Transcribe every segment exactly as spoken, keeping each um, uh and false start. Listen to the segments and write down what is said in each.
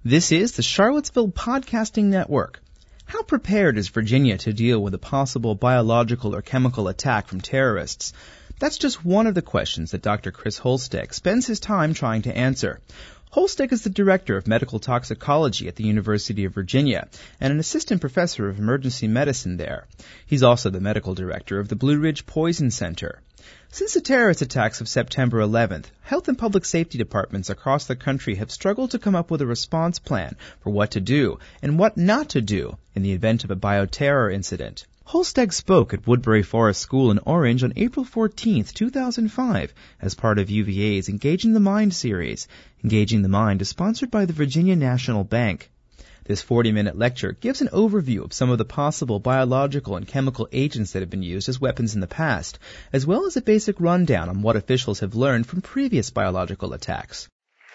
This is the Charlottesville Podcasting Network. How prepared is Virginia to deal with a possible biological or chemical attack from terrorists? That's just one of the questions that Doctor Chris Holsteg spends his time trying to answer. Holsteg is the director of medical toxicology at the University of Virginia and an assistant professor of emergency medicine there. He's also the medical director of the Blue Ridge Poison Center. Since the terrorist attacks of September eleventh, health and public safety departments across the country have struggled to come up with a response plan for what to do and what not to do in the event of a bioterror incident. Holsteg spoke at Woodbury Forest School in Orange on April fourteenth, two thousand five, as part of U V A's Engaging the Mind series. Engaging the Mind is sponsored by the Virginia National Bank. This forty-minute lecture gives an overview of some of the possible biological and chemical agents that have been used as weapons in the past, as well as a basic rundown on what officials have learned from previous biological attacks.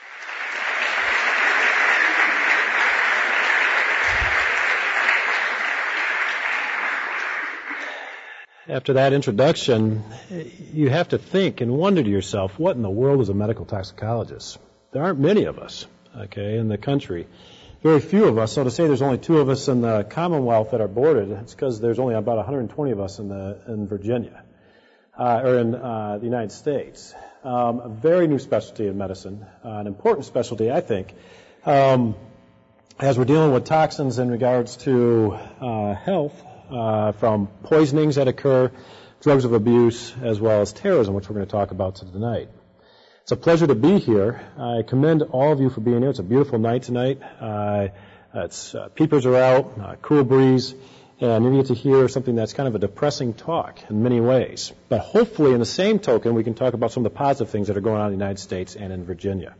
After that introduction, you have to think and wonder to yourself, what in the world is a medical toxicologist? There aren't many of us, okay, in the country. Very few of us. So to say there's only two of us in the Commonwealth that are boarded, it's because there's only about one hundred twenty of us in the in Virginia, uh, or in uh, the United States. Um, a very new specialty in medicine, uh, an important specialty, I think, um, as we're dealing with toxins in regards to uh, health, uh, from poisonings that occur, drugs of abuse, as well as terrorism, which we're going to talk about tonight. It's a pleasure to be here. I commend all of you for being here. It's a beautiful night tonight. Uh, it's uh, peepers are out, uh, cool breeze, and you get to hear something that's kind of a depressing talk in many ways. But hopefully, in the same token, we can talk about some of the positive things that are going on in the United States and in Virginia.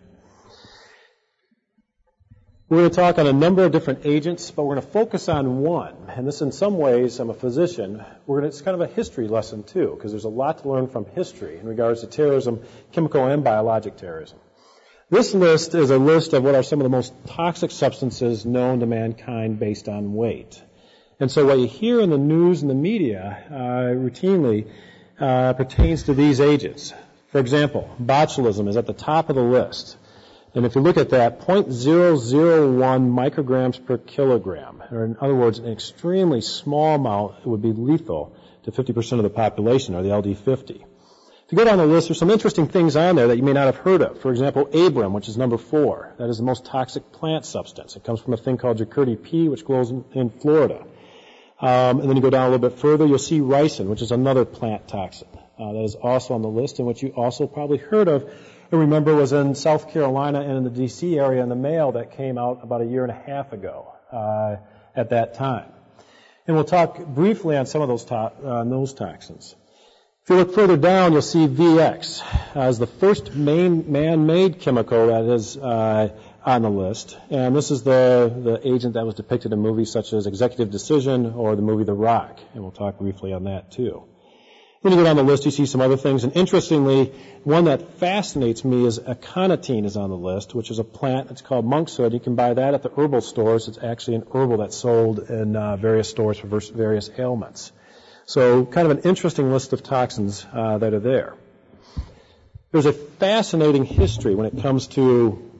We're going to talk on a number of different agents, but we're going to focus on one. And this, in some ways, I'm a physician. We're going to, it's kind of a history lesson, too, because there's a lot to learn from history in regards to terrorism, chemical and biologic terrorism. This list is a list of what are some of the most toxic substances known to mankind based on weight. And so what you hear in the news and the media uh, routinely uh, pertains to these agents. For example, botulism is at the top of the list. And if you look at that, zero point zero zero one micrograms per kilogram, or in other words, an extremely small amount would be lethal to fifty percent of the population, or the L D fifty. If you go down the list, there's some interesting things on there that you may not have heard of. For example, abram, which is number four. That is the most toxic plant substance. It comes from a thing called Jacquardi pea, which grows in, in Florida. Um, and then you go down a little bit further, you'll see ricin, which is another plant toxin. Uh, that is also on the list, and what you also probably heard of and remember was in South Carolina and in the D C area in the mail that came out about a year and a half ago uh, at that time. And we'll talk briefly on some of those, to- uh, those toxins. If you look further down, you'll see V X as the first main man-made chemical that is uh, on the list. And this is the, the agent that was depicted in movies such as Executive Decision or the movie The Rock. And we'll talk briefly on that too. When you go down the list, you see some other things. And interestingly, one that fascinates me is aconitine is on the list, which is a plant. It's called monkshood. You can buy that at the herbal stores. It's actually an herbal that's sold in uh, various stores for various ailments. So kind of an interesting list of toxins uh, that are there. There's a fascinating history when it comes to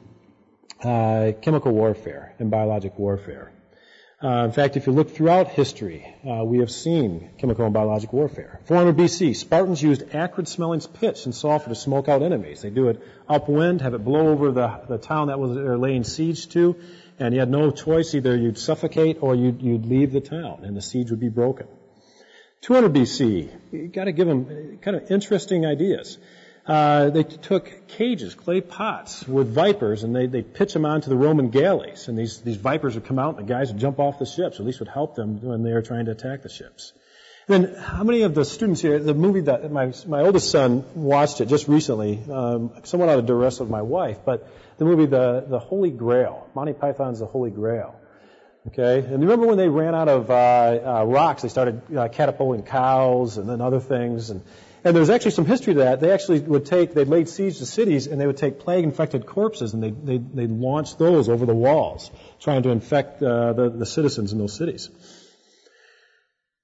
uh, chemical warfare and biologic warfare. Uh, in fact, if you look throughout history, uh, we have seen chemical and biologic warfare. four hundred B C, Spartans used acrid-smelling pitch and sulfur to smoke out enemies. They do it upwind, have it blow over the, the town that was they're laying siege to, and you had no choice. Either you'd suffocate or you'd, you'd leave the town, and the siege would be broken. two hundred B C, you got to give them kind of interesting ideas. Uh, they took cages, clay pots with vipers, and they they pitch them onto the Roman galleys. And these these vipers would come out, and the guys would jump off the ships. Or at least would help them when they were trying to attack the ships. And then, how many of the students here? The movie that my my oldest son watched it just recently, um, somewhat out of duress with my wife. But the movie the the Holy Grail, Monty Python's The Holy Grail. Okay, and remember when they ran out of uh, uh, rocks, they started uh, catapulting cows and then other things and. And there's actually some history to that. They actually would take, they laid siege to cities, and they would take plague-infected corpses, and they they they launched those over the walls, trying to infect uh, the, the citizens in those cities.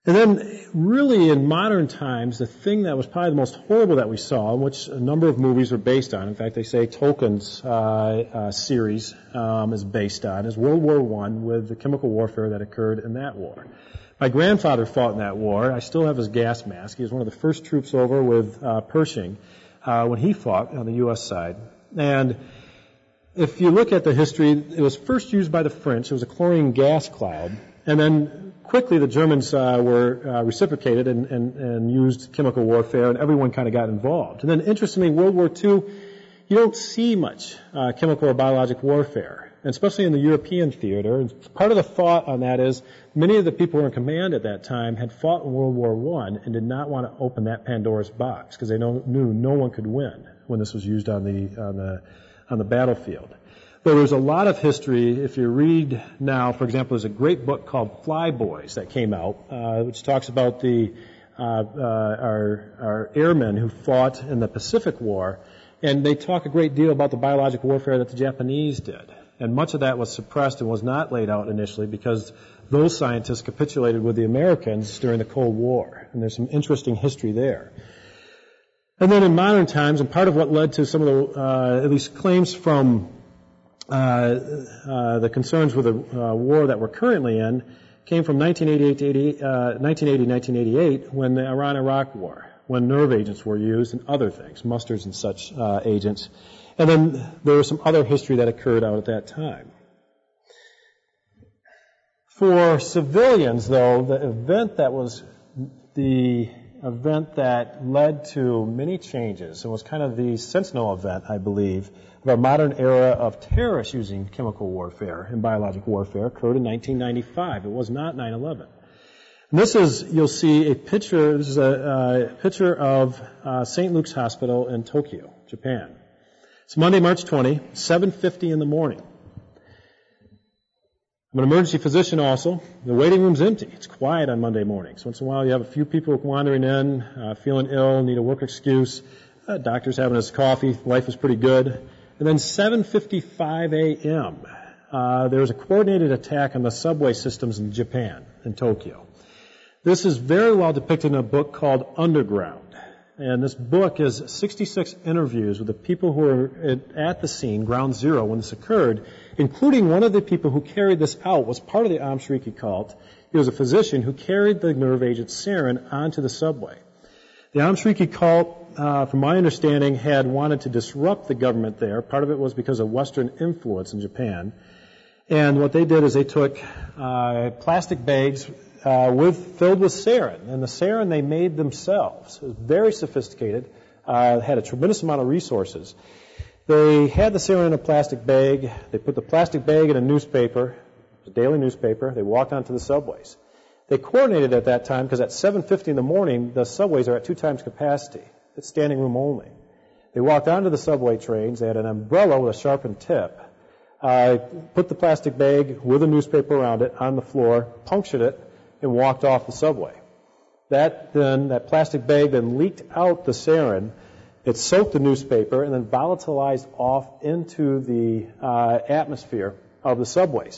And then, really, in modern times, the thing that was probably the most horrible that we saw, which a number of movies are based on, in fact, they say Tolkien's uh, uh, series um, is based on, is World War One with the chemical warfare that occurred in that war. My grandfather fought in that war. I still have his gas mask. He was one of the first troops over with uh, Pershing uh, when he fought on the U S side. And if you look at the history, it was first used by the French. It was a chlorine gas cloud. And then quickly the Germans uh, were uh, reciprocated and, and, and used chemical warfare, and everyone kind of got involved. And then interestingly, World War Two, you don't see much uh, chemical or biologic warfare, and especially in the European theater. And part of the thought on that is many of the people who were in command at that time had fought in World War One and did not want to open that Pandora's box because they know, knew no one could win when this was used on the on the on the battlefield. But there's a lot of history. If you read now, for example, there's a great book called Fly Boys that came out, uh, which talks about the uh, uh, our, our airmen who fought in the Pacific War, and they talk a great deal about the biologic warfare that the Japanese did. And much of that was suppressed and was not laid out initially because those scientists capitulated with the Americans during the Cold War. And there's some interesting history there. And then in modern times, and part of what led to some of the, uh, at least claims from Uh, uh, the concerns with the uh, war that we're currently in came from nineteen eighty-eight to eighty, uh, nineteen eighty, nineteen eighty-eight, when the Iran-Iraq war, when nerve agents were used and other things, mustards and such uh, agents. And then there was some other history that occurred out at that time. For civilians, though, the event that was the event that led to many changes, it was kind of the Sentinel event, I believe, of our modern era of terrorists using chemical warfare and biologic warfare, occurred in nineteen ninety-five. It was not nine eleven. And this is, you'll see a picture, this is a uh, picture of uh, Saint Luke's Hospital in Tokyo, Japan. It's Monday, March twentieth, seven fifty in the morning. I'm an emergency physician also. The waiting room's empty. It's quiet on Monday mornings. Once in a while you have a few people wandering in, uh, feeling ill, need a work excuse. Uh, doctor's having his coffee. Life is pretty good. And then seven fifty-five a.m., uh, there was a coordinated attack on the subway systems in Japan, in Tokyo. This is very well depicted in a book called Underground. And this book is sixty-six interviews with the people who were at the scene, ground zero, when this occurred, including one of the people who carried this out, was part of the Aum Shariki cult. He was a physician who carried the nerve agent sarin onto the subway. The Aum Shariki cult, uh, from my understanding, had wanted to disrupt the government there. Part of it was because of Western influence in Japan. And what they did is they took uh, plastic bags uh, with filled with sarin. And the sarin they made themselves. It was very sophisticated, uh, had a tremendous amount of resources. They had the sarin in a plastic bag. They put the plastic bag in a newspaper, a daily newspaper. They walked onto the subways. They coordinated at that time because at seven fifty in the morning, the subways are at two times capacity. It's standing room only. They walked onto the subway trains. They had an umbrella with a sharpened tip. Uh, put the plastic bag with a newspaper around it on the floor, punctured it, and walked off the subway. That then, that plastic bag then leaked out the sarin. It soaked the newspaper and then volatilized off into the uh, atmosphere of the subways.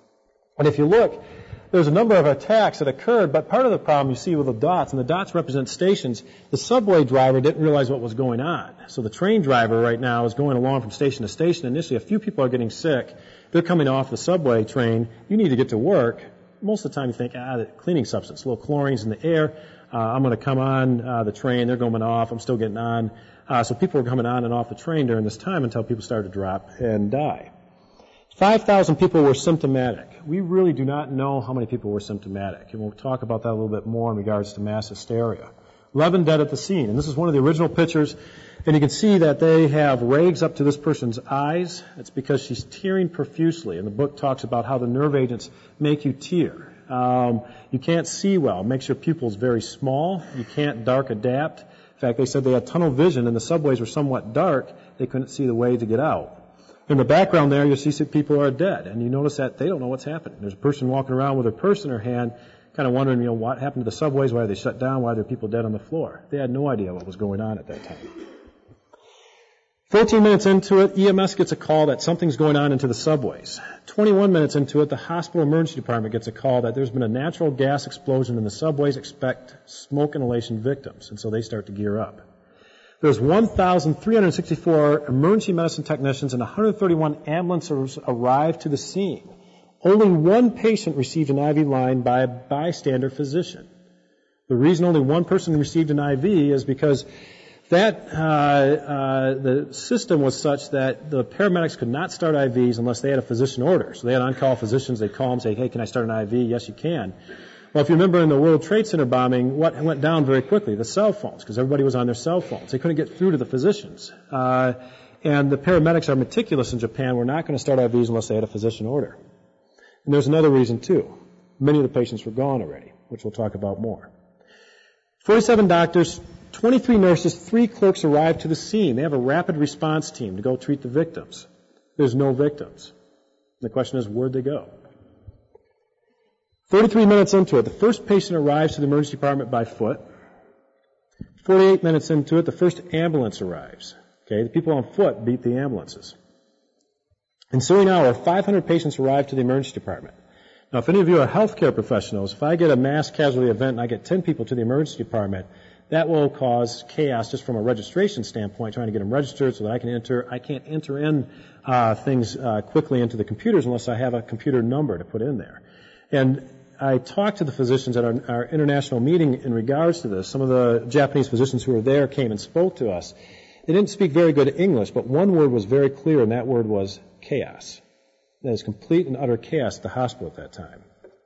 And if you look, there's a number of attacks that occurred, but part of the problem you see with the dots, and the dots represent stations, the subway driver didn't realize what was going on. So the train driver right now is going along from station to station. Initially, a few people are getting sick. They're coming off the subway train. You need to get to work. Most of the time you think, ah, the cleaning substance, a little chlorine's in the air. Uh, I'm going to come on uh, the train. They're going off. I'm still getting on. Uh, so people were coming on and off the train during this time until people started to drop and die. five thousand people were symptomatic. We really do not know how many people were symptomatic, and we'll talk about that a little bit more in regards to mass hysteria. eleven dead at the scene, and this is one of the original pictures, and you can see that they have rags up to this person's eyes. It's because she's tearing profusely, and the book talks about how the nerve agents make you tear. Um, you can't see well. It makes your pupils very small. You can't dark adapt. In fact, they said they had tunnel vision, and the subways were somewhat dark. They couldn't see the way to get out. In the background there, you'll see some people are dead, and you notice that they don't know what's happening. There's a person walking around with a purse in her hand, kind of wondering, you know, what happened to the subways, why are they shut down, why are there people dead on the floor? They had no idea what was going on at that time. fourteen minutes into it, E M S gets a call that something's going on into the subways. twenty-one minutes into it, the hospital emergency department gets a call that there's been a natural gas explosion in the subways, expect smoke inhalation victims, and so they start to gear up. There's one thousand three hundred sixty-four emergency medicine technicians and one hundred thirty-one ambulances arrived to the scene. Only one patient received an I V line by a bystander physician. The reason only one person received an I V is because that uh, uh, the system was such that the paramedics could not start I Vs unless they had a physician order. So they had on-call physicians. They'd call them and say, hey, can I start an I V? Yes, you can. Well, if you remember in the World Trade Center bombing, what went down very quickly? The cell phones, because everybody was on their cell phones. They couldn't get through to the physicians. Uh, and the paramedics are meticulous in Japan. We're not going to start I Vs unless they had a physician order. And there's another reason, too. Many of the patients were gone already, which we'll talk about more. forty-seven doctors, twenty-three nurses, three clerks arrived to the scene. They have a rapid response team to go treat the victims. There's no victims. The question is, where'd they go? thirty-three minutes into it, the first patient arrives to the emergency department by foot. forty-eight minutes into it, the first ambulance arrives. Okay, the people on foot beat the ambulances. Ensuing hour, five hundred patients arrive to the emergency department. Now, if any of you are healthcare professionals, if I get a mass casualty event and I get ten people to the emergency department, that will cause chaos just from a registration standpoint, trying to get them registered so that I can enter. I can't enter in uh, things uh, quickly into the computers unless I have a computer number to put in there. And I talked to the physicians at our, our international meeting in regards to this. Some of the Japanese physicians who were there came and spoke to us. They didn't speak very good English, but one word was very clear, and that word was chaos. That is complete and utter chaos at the hospital at that time.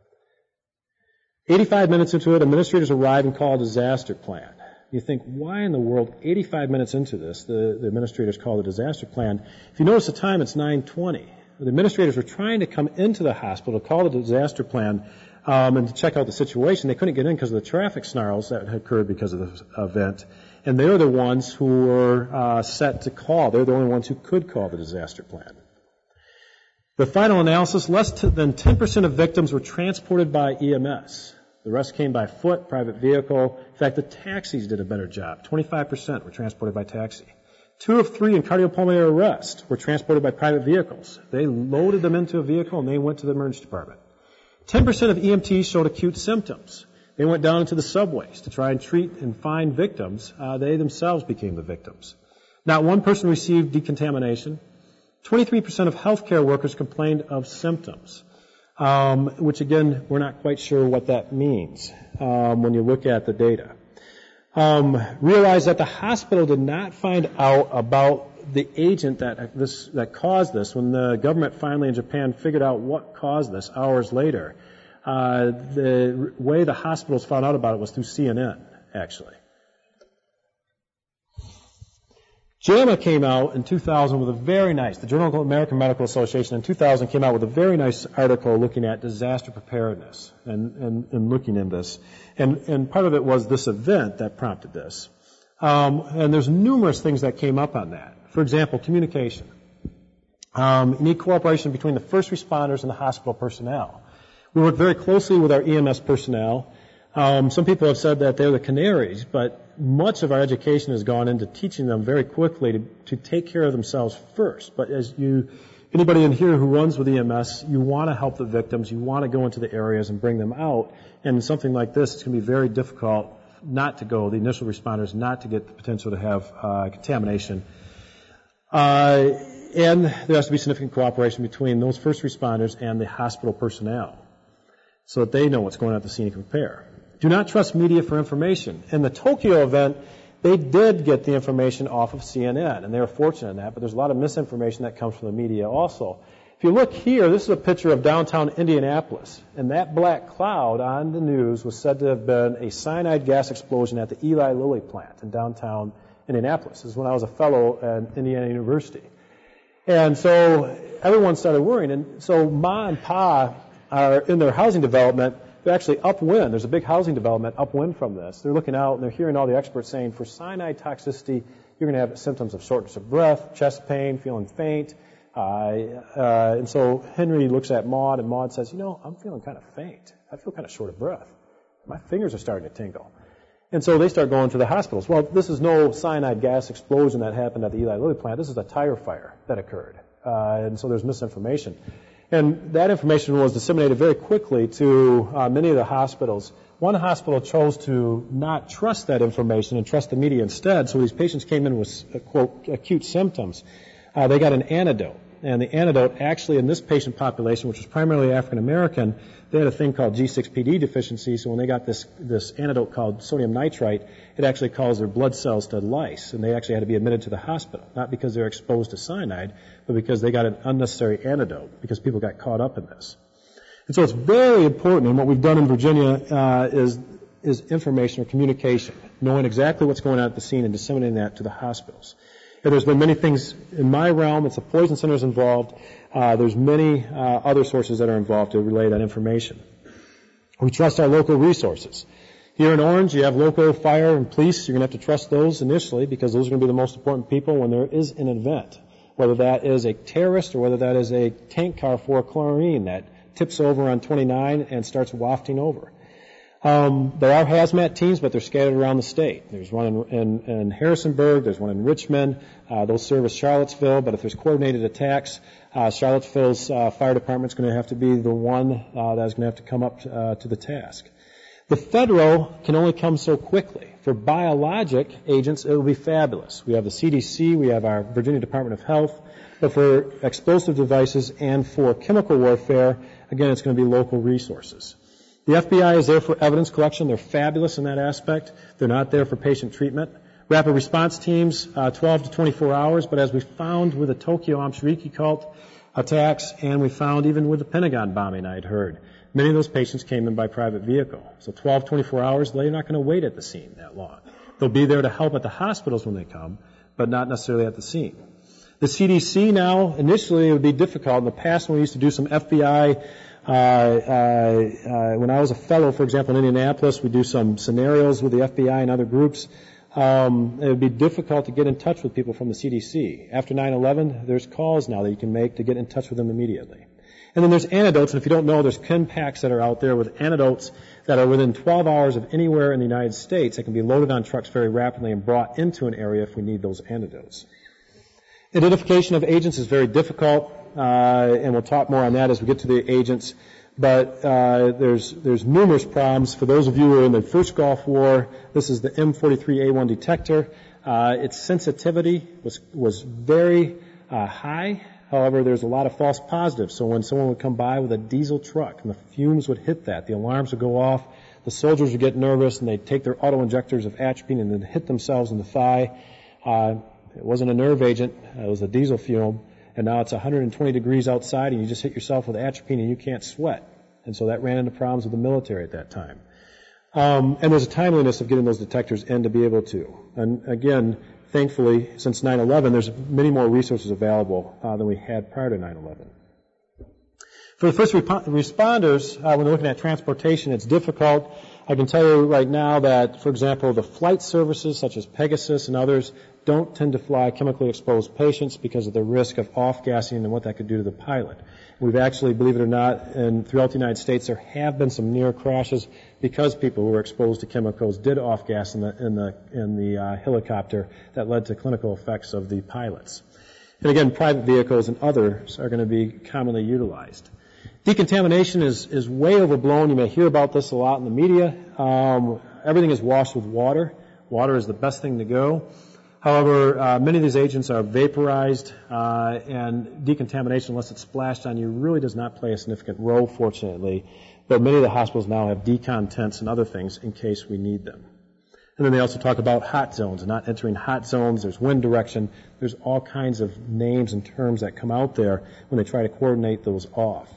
eighty-five minutes into it, administrators arrive and call a disaster plan. You think, why in the world, eighty-five minutes into this, the, the administrators call the disaster plan? If you notice the time, it's nine twenty. The administrators were trying to come into the hospital to call the disaster plan um, and to check out the situation. They couldn't get in because of the traffic snarls that had occurred because of the event. And they were the ones who were uh, set to call. They're the only ones who could call the disaster plan. The final analysis, less than ten percent of victims were transported by E M S. The rest came by foot, private vehicle. In fact, the taxis did a better job. twenty-five percent were transported by taxi. Two of three in cardiopulmonary arrest were transported by private vehicles. They loaded them into a vehicle and they went to the emergency department. ten percent of E M Ts showed acute symptoms. They went down into the subways to try and treat and find victims. Uh, they themselves became the victims. Not one person received decontamination. twenty-three percent of healthcare workers complained of symptoms, um, which, again, we're not quite sure what that means um, when you look at the data. Um, realize that the hospital did not find out about the agent that this that caused this. When the government finally in Japan figured out what caused this hours later, uh, the way the hospitals found out about it was through C N N, actually. JAMA came out in two thousand with a very nice, the Journal of the American Medical Association in two thousand came out with a very nice article looking at disaster preparedness and, and, and looking in this. And, and part of it was this event that prompted this. Um, and there's numerous things that came up on that. For example, communication. Um, you need cooperation between the first responders and the hospital personnel. We work very closely with our E M S personnel. Um, some people have said that they're the canaries, but much of our education has gone into teaching them very quickly to, to take care of themselves first. But as you, anybody in here who runs with E M S, you want to help the victims, you want to go into the areas and bring them out. And something like this, it's going to be very difficult not to go, the initial responders, not to get the potential to have uh, contamination. Uh, and there has to be significant cooperation between those first responders and the hospital personnel so that they know what's going on at the scene and can prepare. Do not trust media for information. In the Tokyo event, they did get the information off of C N N, and they were fortunate in that, but there's a lot of misinformation that comes from the media also. If you look here, this is a picture of downtown Indianapolis, and that black cloud on the news was said to have been a cyanide gas explosion at the Eli Lilly plant in downtown Indianapolis. This is when I was a fellow at Indiana University. And so everyone started worrying, and so Ma and Pa are in their housing development. They're actually upwind. There's a big housing development upwind from this. They're looking out and they're hearing all the experts saying for cyanide toxicity, you're going to have symptoms of shortness of breath, chest pain, feeling faint. Uh, uh, and so Henry looks at Maud and Maud says, you know, I'm feeling kind of faint. I feel kind of short of breath. My fingers are starting to tingle. And so they start going to the hospitals. Well, this is no cyanide gas explosion that happened at the Eli Lilly plant. This is a tire fire that occurred. Uh, and so there's misinformation. And that information was disseminated very quickly to uh, many of the hospitals. One hospital chose to not trust that information and trust the media instead. So these patients came in with, uh, quote, acute symptoms. Uh, they got an antidote. And the antidote actually in this patient population, which was primarily African American, they had a thing called G six P D deficiency. So when they got this this antidote called sodium nitrite, it actually caused their blood cells to lyse, and they actually had to be admitted to the hospital, not because they were exposed to cyanide, but because they got an unnecessary antidote, because people got caught up in this. And so it's very important, and what we've done in Virginia uh, is is information or communication, knowing exactly what's going on at the scene and disseminating that to the hospitals. And there's been many things in my realm. It's the poison centers involved. Uh, there's many uh, other sources that are involved to relay that information. We trust our local resources. Here in Orange, you have local fire and police. You're going to have to trust those initially because those are going to be the most important people when there is an event, whether that is a terrorist or whether that is a tank car for chlorine that tips over on twenty-nine and starts wafting over. Um, there are hazmat teams, but they're scattered around the state. There's one in, in, in Harrisonburg. There's one in Richmond. Uh, those service Charlottesville. But if there's coordinated attacks, uh, Charlottesville's uh, fire department's going to have to be the one uh, that's going to have to come up uh, to the task. The federal can only come so quickly. For biologic agents, it will be fabulous. We have the C D C. We have our Virginia Department of Health. But for explosive devices and for chemical warfare, again, it's going to be local resources. The F B I is there for evidence collection. They're fabulous in that aspect. They're not there for patient treatment. Rapid response teams, uh, twelve to twenty-four hours, but as we found with the Tokyo Amshiriki cult attacks, and we found even with the Pentagon bombing I had heard, many of those patients came in by private vehicle. So twelve, twenty-four hours, they're not going to wait at the scene that long. They'll be there to help at the hospitals when they come, but not necessarily at the scene. The C D C now, initially it would be difficult. In the past when we used to do some F B I Uh, uh, uh, when I was a fellow, for example, in Indianapolis, we do some scenarios with the F B I and other groups. Um, it would be difficult to get in touch with people from the C D C. After nine eleven, there's calls now that you can make to get in touch with them immediately. And then there's antidotes, and if you don't know, there's kin packs that are out there with antidotes that are within twelve hours of anywhere in the United States that can be loaded on trucks very rapidly and brought into an area if we need those antidotes. Identification of agents is very difficult. Uh, and we'll talk more on that as we get to the agents. But uh, there's there's numerous problems. For those of you who are in the first Gulf War, this is the M forty-three A one detector. Uh, its sensitivity was was very uh, high. However, there's a lot of false positives. So when someone would come by with a diesel truck and the fumes would hit that, the alarms would go off, the soldiers would get nervous and they'd take their auto-injectors of atropine and then hit themselves in the thigh. Uh, it wasn't a nerve agent. It was a diesel fume. And now it's one hundred twenty degrees outside and you just hit yourself with atropine and you can't sweat. And so that ran into problems with the military at that time. Um, and there's a timeliness of getting those detectors in to be able to. And again, thankfully, since nine eleven, there's many more resources available uh, than we had prior to nine eleven. For the first rep- responders, uh, when they're looking at transportation, it's difficult. I can tell you right now that, for example, the flight services such as Pegasus and others don't tend to fly chemically exposed patients because of the risk of off-gassing and what that could do to the pilot. We've actually, believe it or not, and throughout the United States, there have been some near crashes because people who were exposed to chemicals did off-gas in the in the in the uh, helicopter that led to clinical effects of the pilots. And again, private vehicles and others are going to be commonly utilized. Decontamination is, is way overblown. You may hear about this a lot in the media. Um, everything is washed with water. Water is the best thing to go. However, uh, many of these agents are vaporized, uh, and decontamination, unless it's splashed on you, really does not play a significant role, fortunately. But many of the hospitals now have decon tents and other things in case we need them. And then they also talk about hot zones, and not entering hot zones. There's wind direction. There's all kinds of names and terms that come out there when they try to coordinate those off.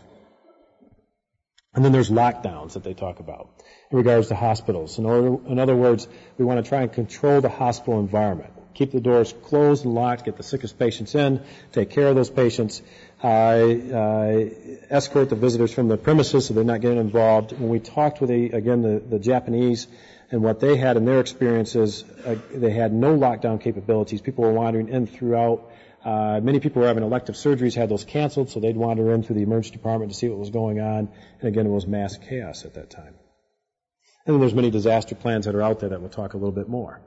And then there's lockdowns that they talk about in regards to hospitals. In, order, in other words, we want to try and control the hospital environment. Keep the doors closed and locked, get the sickest patients in, take care of those patients, uh, uh, escort the visitors from the premises so they're not getting involved. When we talked with, the, again, the, the Japanese and what they had in their experiences, uh, they had no lockdown capabilities. People were wandering in throughout. Uh, many people were having elective surgeries, had those canceled, so they'd wander in through the emergency department to see what was going on. And again, it was mass chaos at that time. And then there's many disaster plans that are out there that we'll talk a little bit more.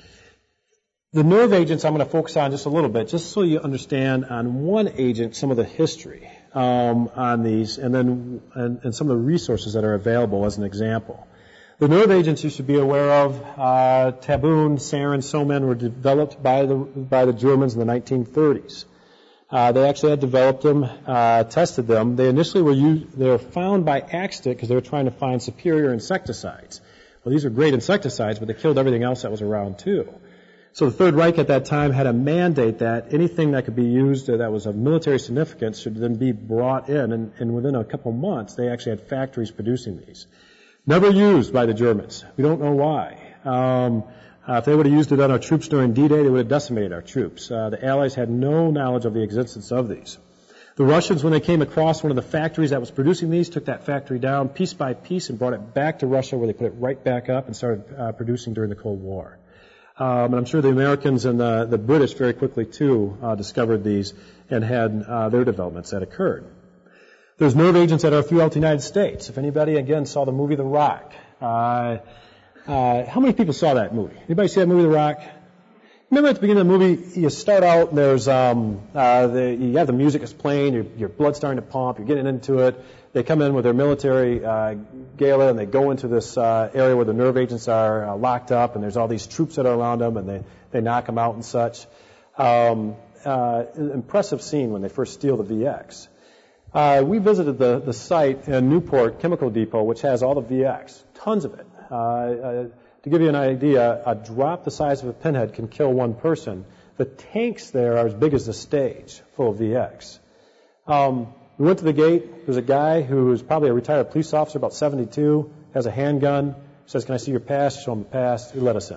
The nerve agents I'm going to focus on just a little bit, just so you understand on one agent some of the history um, on these, and then and, and some of the resources that are available as an example. The nerve agents you should be aware of, uh, Tabun, sarin, Soman, were developed by the by the Germans in the nineteen thirties. Uh, they actually had developed them, uh, tested them. They initially were used, they were found by accident because they were trying to find superior insecticides. Well, these are great insecticides, but they killed everything else that was around too. So the Third Reich at that time had a mandate that anything that could be used that was of military significance should then be brought in, and, and within a couple months they actually had factories producing these. Never used by the Germans. We don't know why. Um, uh, if they would have used it on our troops during D-Day, they would have decimated our troops. Uh, the Allies had no knowledge of the existence of these. The Russians, when they came across one of the factories that was producing these, took that factory down piece by piece and brought it back to Russia, where they put it right back up and started uh, producing during the Cold War. Um, and I'm sure the Americans and the, the British very quickly, too, uh, discovered these and had uh, their developments that occurred. There's nerve agents that are throughout the United States. If anybody, again, saw the movie The Rock, uh, uh, how many people saw that movie? Anybody see that movie, The Rock? Remember at the beginning of the movie, you start out, and there's, um, uh, the, you have the music is playing, your, your blood's starting to pump, you're getting into it. They come in with their military uh, gala, and they go into this uh, area where the nerve agents are uh, locked up, and there's all these troops that are around them, and they, they knock them out and such. Um, uh, impressive scene when they first steal the V X. Uh, we visited the, the site in Newport Chemical Depot, which has all the V X, tons of it. Uh, uh, to give you an idea, a drop the size of a pinhead can kill one person. The tanks there are as big as the stage, full of V X. Um, we went to the gate. There's a guy who's probably a retired police officer, about seventy-two, has a handgun, says, "Can I see your pass?" Show him the pass. He let us in.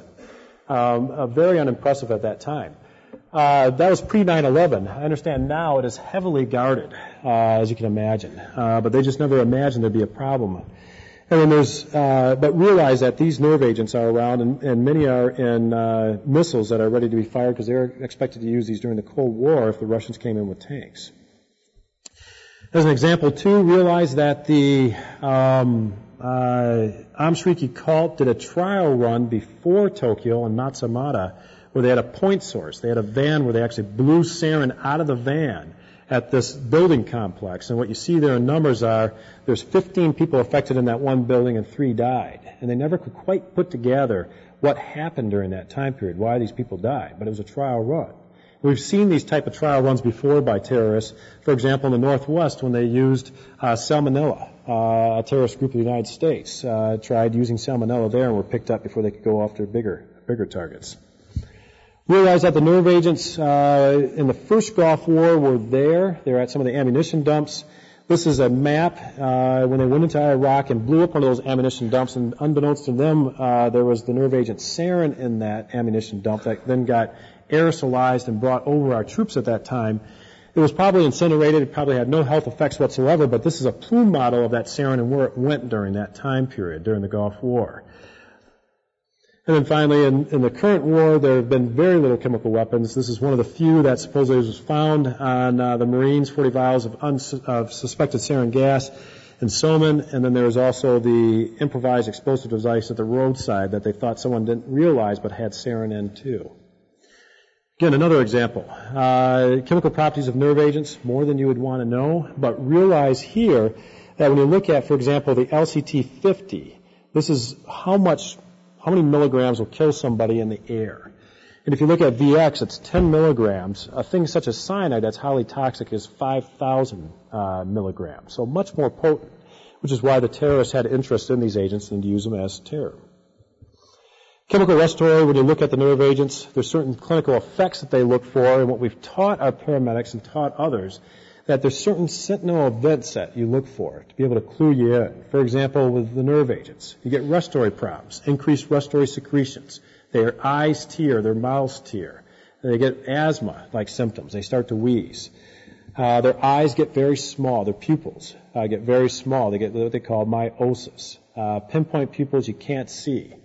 Um, uh, very unimpressive at that time. Uh, that was pre nine eleven. I understand now it is heavily guarded, uh, as you can imagine. Uh, but they just never imagined there'd be a problem. And then there's, uh, but realize that these nerve agents are around, and, and many are in uh, missiles that are ready to be fired because they're expected to use these during the Cold War if the Russians came in with tanks. As an example, too, realize that the um, uh, Amsriki cult did a trial run before Tokyo in Matsumoto, where they had a point source. They had a van where they actually blew sarin out of the van at this building complex. And what you see there in numbers are there's fifteen people affected in that one building and three died. And they never could quite put together what happened during that time period, why these people died. But it was a trial run. We've seen these type of trial runs before by terrorists. For example, in the Northwest, when they used uh, salmonella, uh, a terrorist group of the United States uh, tried using salmonella there and were picked up before they could go after bigger, bigger targets. Realize that the nerve agents uh, in the first Gulf War were there. They were at some of the ammunition dumps. This is a map uh, when they went into Iraq and blew up one of those ammunition dumps, and unbeknownst to them, uh, there was the nerve agent sarin in that ammunition dump that then got aerosolized and brought over our troops at that time. It was probably incinerated. It probably had no health effects whatsoever, but this is a plume model of that sarin and where it went during that time period, during the Gulf War. And then finally, in, in the current war, there have been very little chemical weapons. This is one of the few that supposedly was found on uh, the Marines, forty vials of, uns- of suspected sarin gas in Soman. And then there was also the improvised explosive device at the roadside that they thought someone didn't realize but had sarin in too. Again, another example. Uh, chemical properties of nerve agents, more than you would want to know, but realize here that when you look at, for example, the L C T fifty, this is how much How many milligrams will kill somebody in the air? And if you look at V X, it's ten milligrams. A thing such as cyanide that's highly toxic is five thousand uh, milligrams. So much more potent, which is why the terrorists had interest in these agents and to use them as terror. Chemical respiratory, when you look at the nerve agents, there's certain clinical effects that they look for, and what we've taught our paramedics and taught others, that there's certain sentinel events that you look for to be able to clue you in. For example, with the nerve agents, you get respiratory problems, increased respiratory secretions. Their eyes tear, their mouths tear. They get asthma-like symptoms. They start to wheeze. Uh, their eyes get very small. Their pupils uh, get very small. They get what they call miosis. Uh, pinpoint pupils you can't see.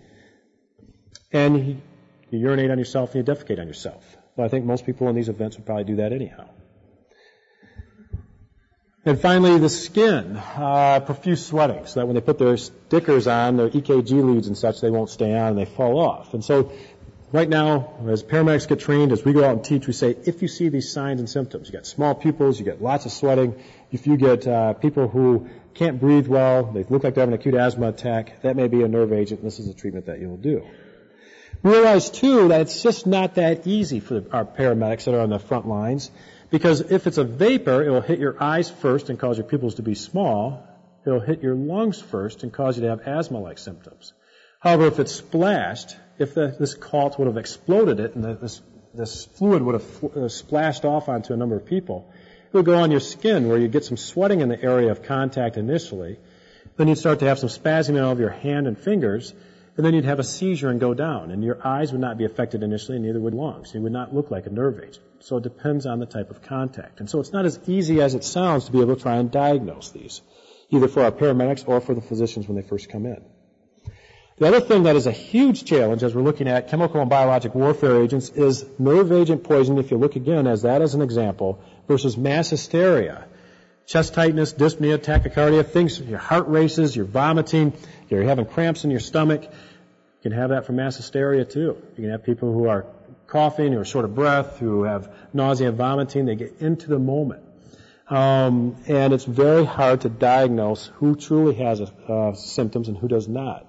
And you, you urinate on yourself and you defecate on yourself. But I think most people in these events would probably do that anyhow. And finally, the skin, uh, profuse sweating, so that when they put their stickers on, their E K G leads and such, they won't stay on and they fall off. And so right now, as paramedics get trained, as we go out and teach, we say, if you see these signs and symptoms, you get small pupils, you get lots of sweating, if you get uh, people who can't breathe well, they look like they're having an acute asthma attack, that may be a nerve agent, and this is a treatment that you'll do. Realize, too, that it's just not that easy for our paramedics that are on the front lines, because if it's a vapor, it will hit your eyes first and cause your pupils to be small. It will hit your lungs first and cause you to have asthma-like symptoms. However, if it's splashed, if the, this calt would have exploded it and the, this, this fluid would have fl- uh, splashed off onto a number of people, it would go on your skin where you get some sweating in the area of contact initially. Then you'd start to have some spasming in all of your hand and fingers, and then you'd have a seizure and go down. And your eyes would not be affected initially, and neither would lungs. You would not look like a nerve agent. So it depends on the type of contact. And so it's not as easy as it sounds to be able to try and diagnose these, either for our paramedics or for the physicians when they first come in. The other thing that is a huge challenge as we're looking at chemical and biologic warfare agents is nerve agent poisoning, if you look again as that as an example, versus mass hysteria. Chest tightness, dyspnea, tachycardia, things, your heart races, you're vomiting, you're having cramps in your stomach. You can have that from mass hysteria too. You can have people who are coughing, who are short of breath, who have nausea and vomiting. They get into the moment. Um, and it's very hard to diagnose who truly has uh, symptoms and who does not.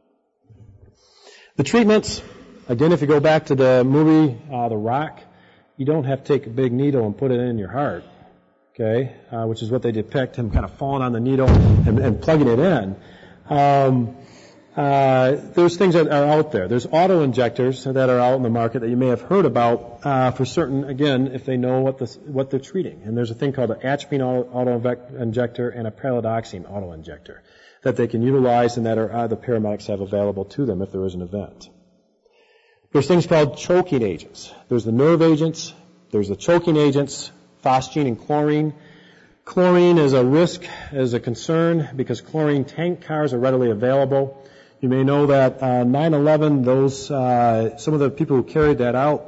The treatments, again, if you go back to the movie uh, The Rock, you don't have to take a big needle and put it in your heart, okay, uh, which is what they depict, him kind of falling on the needle and, and plugging it in. Um, uh, there's things that are out there. There's auto-injectors that are out in the market that you may have heard about uh, for certain, again, if they know what, the, what they're treating. And there's a thing called an atropine auto-injector and a pralidoxime auto-injector that they can utilize and that are, uh, the paramedics have available to them if there is an event. There's things called choking agents. There's the nerve agents. There's the choking agents, phosgene and chlorine. Chlorine is a risk, is a concern, because chlorine tank cars are readily available. You may know that uh, nine eleven, those uh, some of the people who carried that out,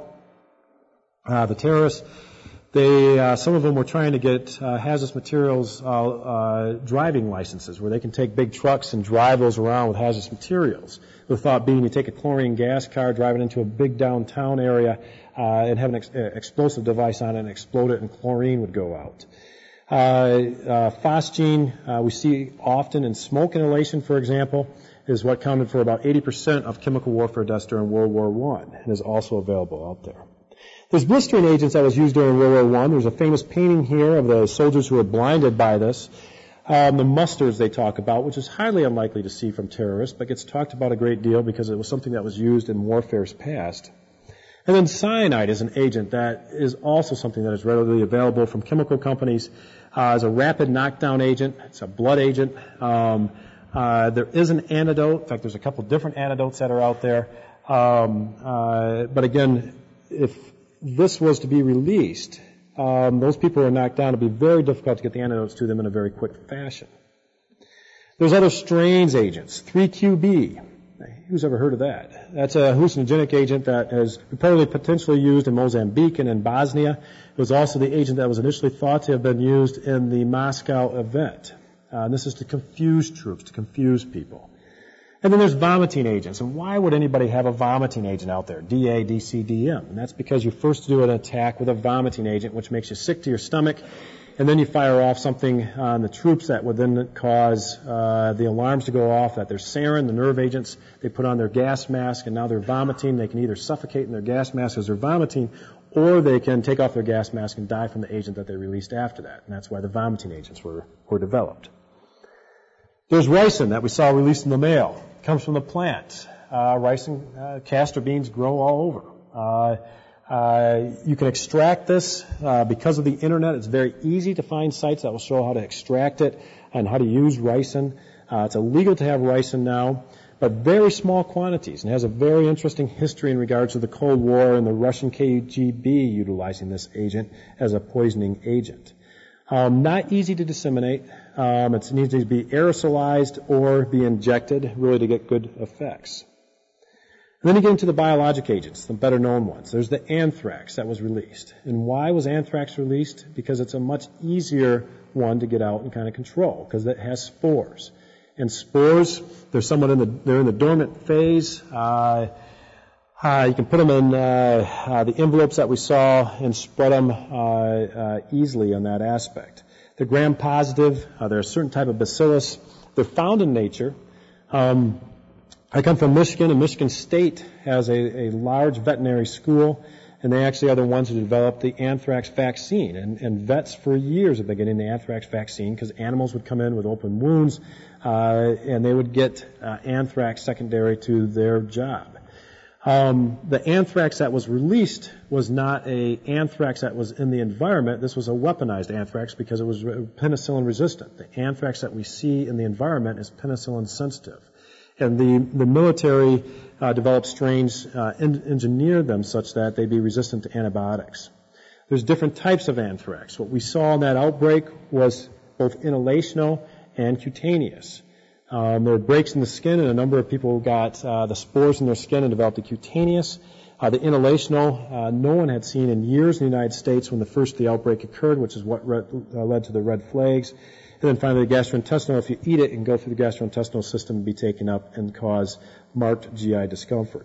uh, the terrorists, They, uh, some of them were trying to get uh, hazardous materials uh, uh, driving licenses, where they can take big trucks and drive those around with hazardous materials. The thought being, you take a chlorine gas car, drive it into a big downtown area, uh, and have an ex- uh, explosive device on it and explode it, and chlorine would go out. Uh, uh, phosgene, uh, we see often in smoke inhalation, for example, is what accounted for about eighty percent of chemical warfare deaths during World War One, and is also available out there. There's blistering agents that was used during World War One. There's a famous painting here of the soldiers who were blinded by this. Um, the mustards they talk about, which is highly unlikely to see from terrorists, but gets talked about a great deal because it was something that was used in warfare's past. And then cyanide is an agent that is also something that is readily available from chemical companies uh, as a rapid knockdown agent. It's a blood agent. Um, uh, there is an antidote. In fact, there's a couple different antidotes that are out there. Um, uh, but again, if this was to be released, um, those people who are knocked down, it would be very difficult to get the antidotes to them in a very quick fashion. There's other strains agents. three Q B. Who's ever heard of that? That's a hallucinogenic agent that is reportedly potentially used in Mozambique and in Bosnia. It was also the agent that was initially thought to have been used in the Moscow event. Uh, and this is to confuse troops, to confuse people. And then there's vomiting agents. And why would anybody have a vomiting agent out there? D A, D C, D M. And that's because you first do an attack with a vomiting agent, which makes you sick to your stomach, and then you fire off something on the troops that would then cause uh, the alarms to go off, that there's sarin, the nerve agents, they put on their gas mask, and now they're vomiting. They can either suffocate in their gas mask as they're vomiting, or they can take off their gas mask and die from the agent that they released after that. And that's why the vomiting agents were, were developed. There's ricin that we saw released in the mail. It comes from the plant. Uh, ricin, uh, castor beans grow all over. Uh, uh, you can extract this uh, because of the internet. It's very easy to find sites that will show how to extract it and how to use ricin. Uh, it's illegal to have ricin now, but very small quantities, and has a very interesting history in regards to the Cold War and the Russian K G B utilizing this agent as a poisoning agent. Um, not easy to disseminate. Um, it needs to be aerosolized or be injected, really, to get good effects. And then you get into the biologic agents, the better known ones. There's the anthrax that was released. And why was anthrax released? Because it's a much easier one to get out and kind of control, because it has spores. And spores, they're somewhat in the, they're in the dormant phase. Uh, uh, you can put them in uh, uh, the envelopes that we saw and spread them uh, uh, easily on that aspect. They're gram-positive. Uh, they're a certain type of bacillus. They're found in nature. Um, I come from Michigan, and Michigan State has a, a large veterinary school, and they actually are the ones who developed the anthrax vaccine. And, and vets for years have been getting the anthrax vaccine because animals would come in with open wounds, uh, and they would get uh, anthrax secondary to their job. Um, the anthrax that was released was not a anthrax that was in the environment. This was a weaponized anthrax because it was penicillin resistant. The anthrax that we see in the environment is penicillin sensitive. And the, the military uh, developed strains, uh, en- engineered them such that they'd be resistant to antibiotics. There's different types of anthrax. What we saw in that outbreak was both inhalational and cutaneous. Um, there were breaks in the skin, and a number of people got uh, the spores in their skin and developed the cutaneous. Uh, the inhalational, uh, no one had seen in years in the United States when the first the outbreak occurred, which is what re- uh, led to the red flags. And then finally, the gastrointestinal, if you eat it, it can go through the gastrointestinal system and be taken up and cause marked G I discomfort.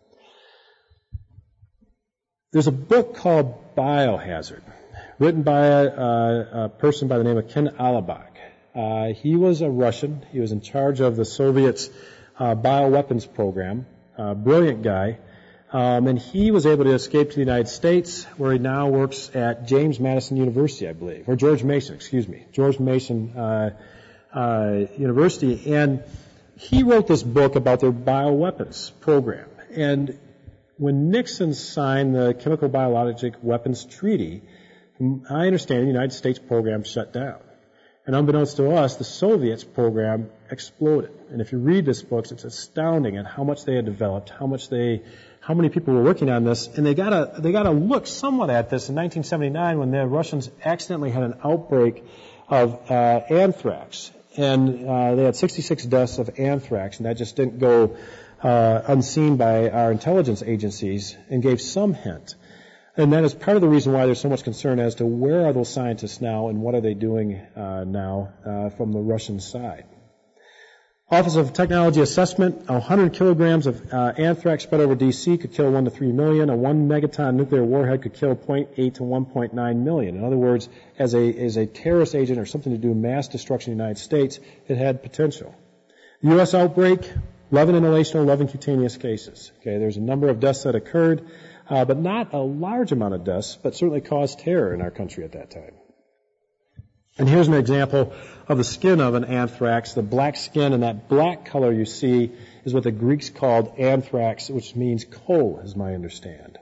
There's a book called Biohazard, written by a, a person by the name of Ken Alabak. Uh, he was a Russian. He was in charge of the Soviets' uh, bioweapons program. Uh, brilliant guy. Um, and he was able to escape to the United States, where he now works at James Madison University, I believe, or George Mason, excuse me, George Mason uh, uh, University. And he wrote this book about their bioweapons program. And when Nixon signed the Chemical Biologic Weapons Treaty, from I understand the United States program shut down. And unbeknownst to us, the Soviets program exploded. And if you read this book, it's astounding at how much they had developed, how much they, how many people were working on this. And they gotta, they gotta look somewhat at this in nineteen seventy-nine when the Russians accidentally had an outbreak of uh, anthrax. And uh, they had sixty-six deaths of anthrax, and that just didn't go uh, unseen by our intelligence agencies, and gave some hint. And that is part of the reason why there's so much concern as to where are those scientists now and what are they doing uh, now uh, from the Russian side. Office of Technology Assessment, one hundred kilograms of uh, anthrax spread over D C could kill one to three million. A one megaton nuclear warhead could kill zero point eight to one point nine million. In other words, as a, as a terrorist agent or something to do mass destruction in the United States, it had potential. The U S outbreak, eleven inhalational, eleven cutaneous cases. Okay, there's a number of deaths that occurred. Uh, but not a large amount of deaths, but certainly caused terror in our country at that time. And here's an example of the skin of an anthrax. The black skin, and that black color you see is what the Greeks called anthrax, which means coal, is my understand.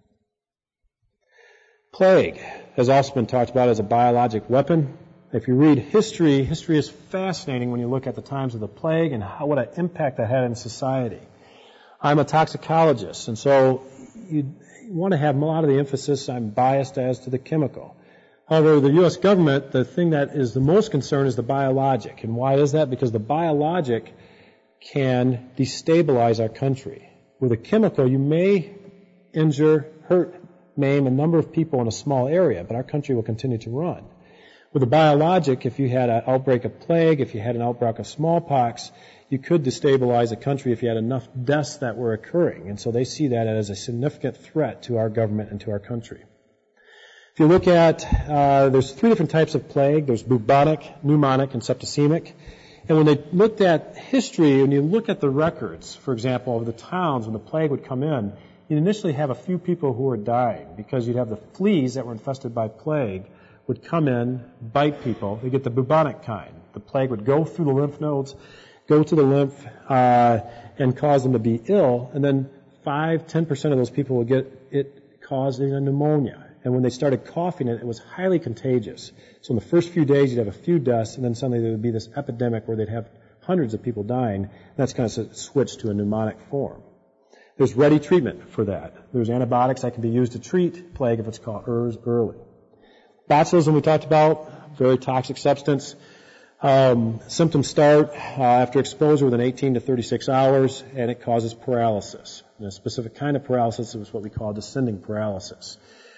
Plague has also been talked about as a biologic weapon. If you read history, history is fascinating when you look at the times of the plague and how, what an impact that had in society. I'm a toxicologist, and so you want to have a lot of the emphasis, I'm biased as to the chemical. However, the U S government, the thing that is the most concerned is the biologic. And why is that? Because the biologic can destabilize our country. With a chemical, you may injure, hurt, maim a number of people in a small area, but our country will continue to run. With a biologic, if you had an outbreak of plague, if you had an outbreak of smallpox, you could destabilize a country if you had enough deaths that were occurring. And so they see that as a significant threat to our government and to our country. If you look at, uh, there's three different types of plague. There's bubonic, pneumonic, and septicemic. And when they looked at history, when you look at the records, for example, of the towns when the plague would come in, you'd initially have a few people who were dying because you'd have the fleas that were infested by plague would come in, bite people. They get the bubonic kind. The plague would go through the lymph nodes, go to the lymph, uh, and cause them to be ill. And then five, ten percent of those people would get it causing a pneumonia. And when they started coughing it, it was highly contagious. So in the first few days, you'd have a few deaths, and then suddenly there would be this epidemic where they'd have hundreds of people dying. And that's kind of switched to a pneumonic form. There's ready treatment for that. There's antibiotics that can be used to treat plague if it's caught early. Botulism we talked about, very toxic substance. Um, symptoms start uh, after exposure within eighteen to thirty-six hours, and it causes paralysis. And a specific kind of paralysis is what we call descending paralysis.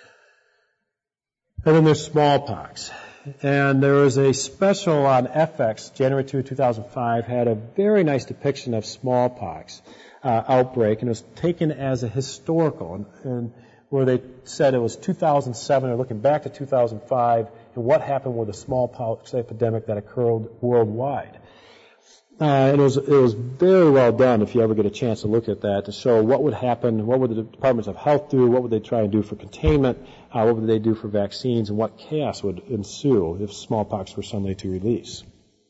And then there's smallpox. And there was a special on F X, January second, two thousand five, had a very nice depiction of smallpox uh, outbreak, and it was taken as a historical, and, and where they said it was two thousand seven, or looking back to two thousand five, and what happened with the smallpox epidemic that occurred worldwide. Uh, and it was, it was very well done, if you ever get a chance to look at that, to show what would happen, what would the departments of health do, what would they try and do for containment, uh, what would they do for vaccines, and what chaos would ensue if smallpox were suddenly to release.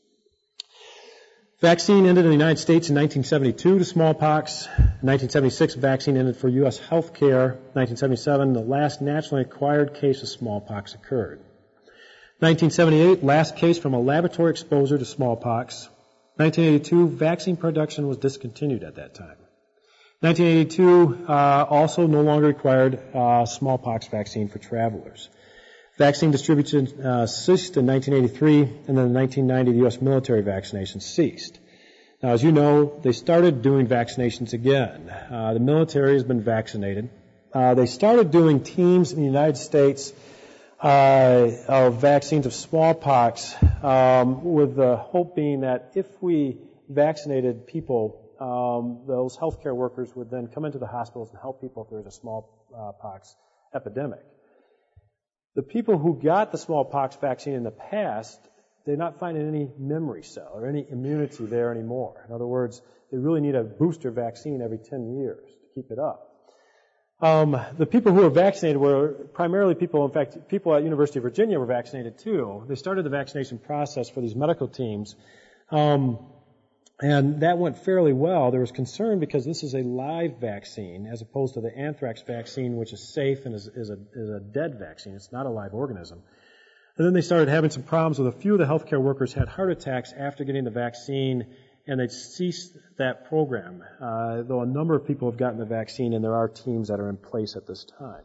Vaccine ended in the United States in nineteen seventy-two to smallpox. In nineteen seventy-six, vaccine ended for U S health care. nineteen seventy-seven, the last naturally acquired case of smallpox occurred. nineteen seventy-eight, last case from a laboratory exposure to smallpox. nineteen eighty-two, vaccine production was discontinued at that time. nineteen eighty-two, uh, also no longer required uh, smallpox vaccine for travelers. Vaccine distribution uh, ceased in nineteen eighty-three, and then in nineteen ninety, the U S military vaccination ceased. Now, as you know, they started doing vaccinations again. Uh, the military has been vaccinated. Uh, they started doing teams in the United States uh, of vaccines of smallpox, um, with the hope being that if we vaccinated people, um, those healthcare workers would then come into the hospitals and help people if there was a smallpox epidemic. The people who got the smallpox vaccine in the past, they're not finding any memory cell or any immunity there anymore. In other words, they really need a booster vaccine every ten years to keep it up. Um, the people who were vaccinated were primarily people, in fact, people at University of Virginia were vaccinated too. They started the vaccination process for these medical teams. Um, And that went fairly well. There was concern because this is a live vaccine as opposed to the anthrax vaccine, which is safe and is, is, a, is a dead vaccine. It's not a live organism. And then they started having some problems with a few of the healthcare workers had heart attacks after getting the vaccine, and they ceased that program, uh, though a number of people have gotten the vaccine, and there are teams that are in place at this time.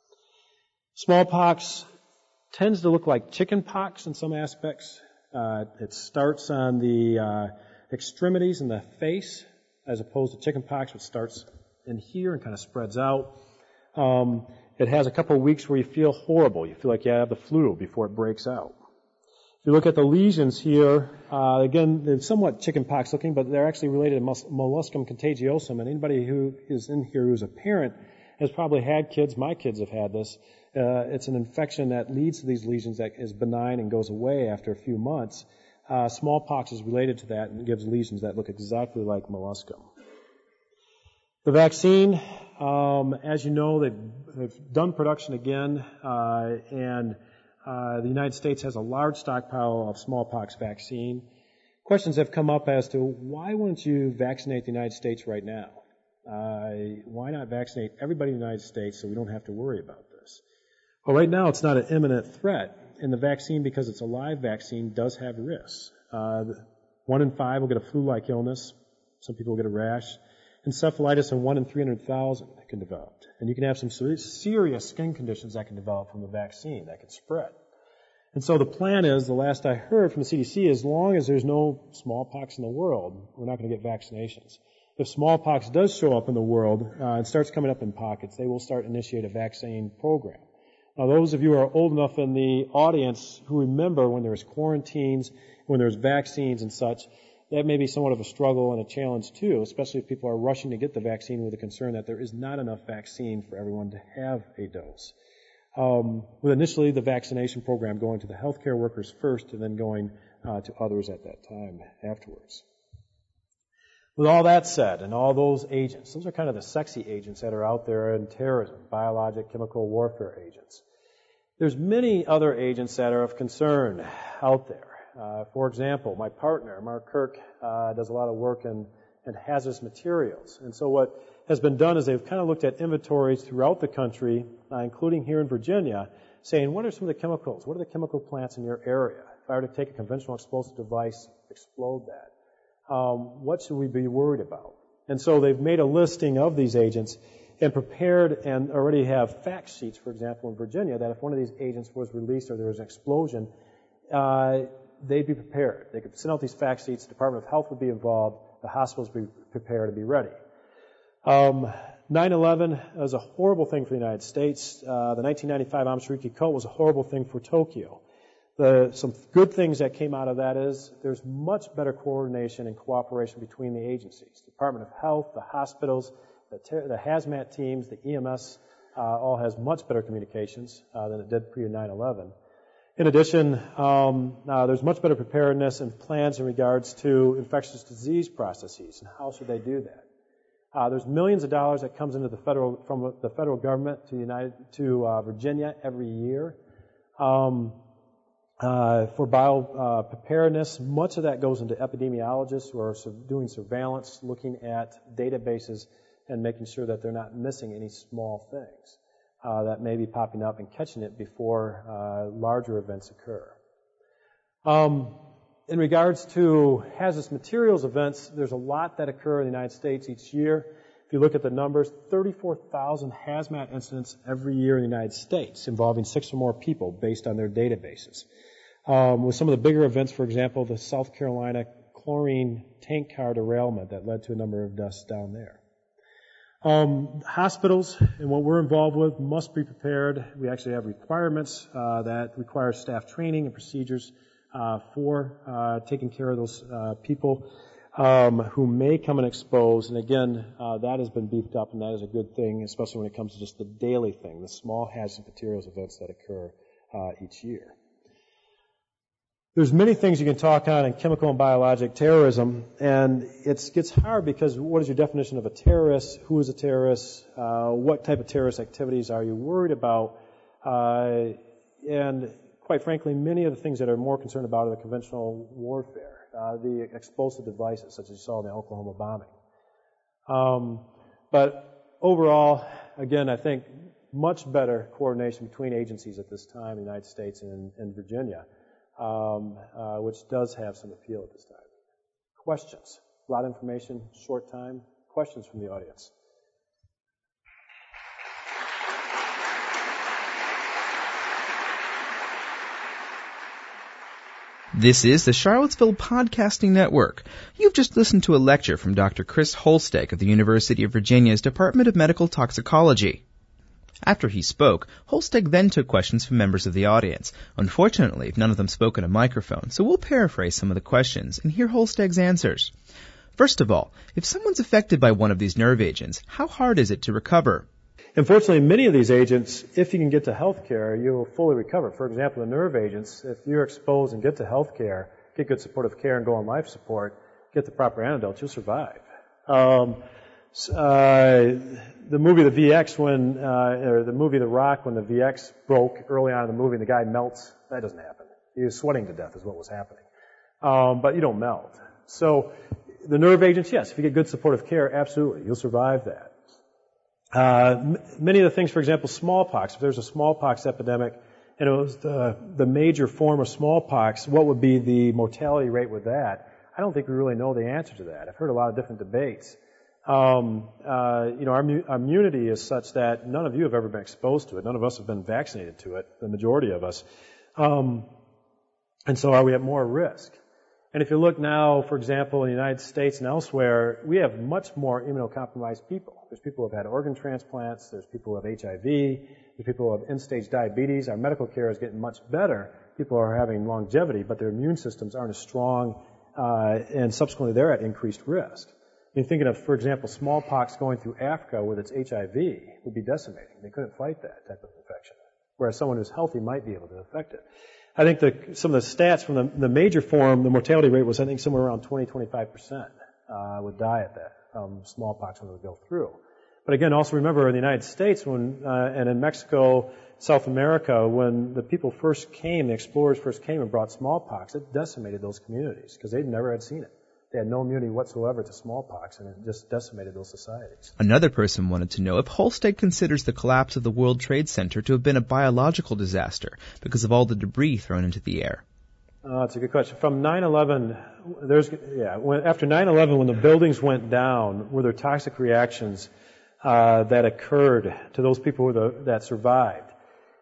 Smallpox tends to look like chickenpox in some aspects. Uh, it starts on the uh, extremities in the face, as opposed to chickenpox, which starts in here and kind of spreads out. Um, it has a couple of weeks where you feel horrible. You feel like you have the flu before it breaks out. If you look at the lesions here, uh, again, they're somewhat chickenpox looking, but they're actually related to molluscum contagiosum. And anybody who is in here who's a parent has probably had kids. My kids have had this. Uh, it's an infection that leads to these lesions that is benign and goes away after a few months. Uh, smallpox is related to that and gives lesions that look exactly like molluscum. The vaccine, um, as you know, they've, they've done production again, uh, and uh, the United States has a large stockpile of smallpox vaccine. Questions have come up as to why wouldn't you vaccinate the United States right now? Uh, why not vaccinate everybody in the United States so we don't have to worry about this? Well, right now it's not an imminent threat. And the vaccine, because it's a live vaccine, does have risks. Uh, one in five will get a flu-like illness. Some people will get a rash. Encephalitis in one in three hundred thousand can develop. And you can have some serious skin conditions that can develop from the vaccine that can spread. And so the plan is, the last I heard from the C D C, as long as there's no smallpox in the world, we're not going to get vaccinations. If smallpox does show up in the world uh, and starts coming up in pockets, they will start initiate a vaccine program. Now, those of you who are old enough in the audience who remember when there was quarantines, when there was vaccines and such, that may be somewhat of a struggle and a challenge too, especially if people are rushing to get the vaccine with the concern that there is not enough vaccine for everyone to have a dose. Um, with initially the vaccination program going to the healthcare workers first and then going uh, to others at that time afterwards. With all that said, and all those agents, those are kind of the sexy agents that are out there in terrorism, biologic, chemical warfare agents. There's many other agents that are of concern out there. Uh, for example, my partner, Mark Kirk, uh, does a lot of work in, in hazardous materials. And so what has been done is they've kind of looked at inventories throughout the country, uh, including here in Virginia, saying, what are some of the chemicals? What are the chemical plants in your area? If I were to take a conventional explosive device, explode that, um, what should we be worried about? And so they've made a listing of these agents and prepared and already have fact sheets, for example, in Virginia, that if one of these agents was released or there was an explosion, uh, they'd be prepared. They could send out these fact sheets. The Department of Health would be involved. The hospitals would be prepared to be ready. Um, nine eleven was a horrible thing for the United States. Uh, the nineteen ninety-five Amatsuriki cult was a horrible thing for Tokyo. The, some good things that came out of that is there's much better coordination and cooperation between the agencies. The Department of Health, the hospitals, the, ter- the hazmat teams, the E M S, uh, all has much better communications uh, than it did pre nine eleven. In addition, um, uh, there's much better preparedness and plans in regards to infectious disease processes and how should they do that. Uh, there's millions of dollars that comes into the federal from the federal government to United to uh, Virginia every year. Um, Uh, for bio uh, preparedness, much of that goes into epidemiologists who are doing surveillance, looking at databases, and making sure that they're not missing any small things uh, that may be popping up and catching it before uh, larger events occur. Um, in regards to hazardous materials events, there's a lot that occur in the United States each year. If you look at the numbers, thirty-four thousand hazmat incidents every year in the United States involving six or more people based on their databases. Um, with some of the bigger events, for example, the South Carolina chlorine tank car derailment that led to a number of deaths down there. Um, hospitals and what we're involved with must be prepared. We actually have requirements uh, that require staff training and procedures uh, for uh, taking care of those uh, people um, who may come and expose. And again, uh, that has been beefed up, and that is a good thing, especially when it comes to just the daily thing, the small hazardous materials events that occur uh, each year. There's many things you can talk on in chemical and biologic terrorism, and it gets hard because what is your definition of a terrorist? Who is a terrorist? Uh, what type of terrorist activities are you worried about? Uh, and quite frankly, many of the things that are more concerned about are the conventional warfare, uh, the explosive devices, such as you saw in the Oklahoma bombing. Um, but overall, again, I think much better coordination between agencies at this time in the United States and in, in Virginia. Um, uh, which does have some appeal at this time. Questions? A lot of information, short time. Questions from the audience? This is the Charlottesville Podcasting Network. You've just listened to a lecture from Doctor Chris Holsteg of the University of Virginia's Department of Medical Toxicology. After he spoke, Holsteg then took questions from members of the audience. Unfortunately, none of them spoke in a microphone, so we'll paraphrase some of the questions and hear Holsteg's answers. First of all, if someone's affected by one of these nerve agents, how hard is it to recover? Unfortunately, many of these agents, if you can get to health care, you'll fully recover. For example, the nerve agents, if you're exposed and get to health care, get good supportive care and go on life support, get the proper antidote, you'll survive. Um, Uh, the movie The V X, when, uh, or the movie The Rock, when the V X broke early on in the movie and the guy melts, that doesn't happen. He was sweating to death is what was happening. Um, but you don't melt. So the nerve agents, yes, if you get good supportive care, absolutely, you'll survive that. Uh, m- many of the things, for example, smallpox, if there's a smallpox epidemic and it was the, the major form of smallpox, what would be the mortality rate with that? I don't think we really know the answer to that. I've heard a lot of different debates. Um, uh, you know, our, mu- our immunity is such that none of you have ever been exposed to it. None of us have been vaccinated to it, the majority of us. Um, and so are we at more risk? And if you look now, for example, in the United States and elsewhere, we have much more immunocompromised people. There's people who have had organ transplants. There's people who have H I V. There's people who have end-stage diabetes. Our medical care is getting much better. People are having longevity, but their immune systems aren't as strong, uh, and subsequently they're at increased risk. You're thinking of, for example, smallpox going through Africa with its H I V would be decimating. They couldn't fight that type of infection, whereas someone who's healthy might be able to affect it. I think the, some of the stats from the, the major form, the mortality rate was, I think, somewhere around twenty, twenty-five percent uh, would die at that um, smallpox when it would go through. But again, also remember in the United States when uh, and in Mexico, South America, when the people first came, the explorers first came and brought smallpox, it decimated those communities because they'd never had seen it. They had no immunity whatsoever to smallpox, and it just decimated those societies. Another person wanted to know if Holsteg considers the collapse of the World Trade Center to have been a biological disaster because of all the debris thrown into the air. Uh, that's a good question. From nine eleven, there's yeah. When, after nine eleven, when the buildings went down, were there toxic reactions uh, that occurred to those people who the, that survived?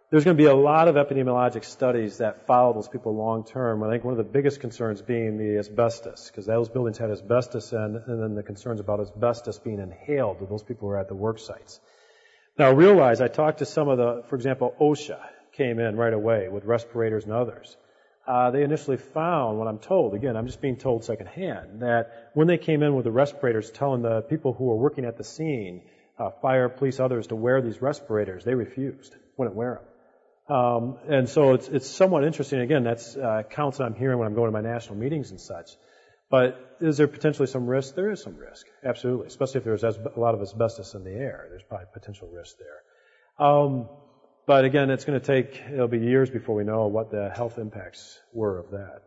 there's going to be a lot of epidemiologic studies that follow those people long term. I think one of the biggest concerns being the asbestos, because those buildings had asbestos in, and then the concerns about asbestos being inhaled to those people who are at the work sites. Now realize, I talked to some of the, for example, OSHA came in right away with respirators and others. Uh, they initially found, what I'm told, again, I'm just being told secondhand, that when they came in with the respirators telling the people who were working at the scene, uh, fire, police, others, to wear these respirators, they refused, wouldn't wear them. Um, and so it's, it's somewhat interesting. Again, that's uh, counts that I'm hearing when I'm going to my national meetings and such. But is there potentially some risk? There is some risk, absolutely, especially if there's a lot of asbestos in the air. There's probably potential risk there. Um, But again, it's going to take, it'll be years before we know what the health impacts were of that.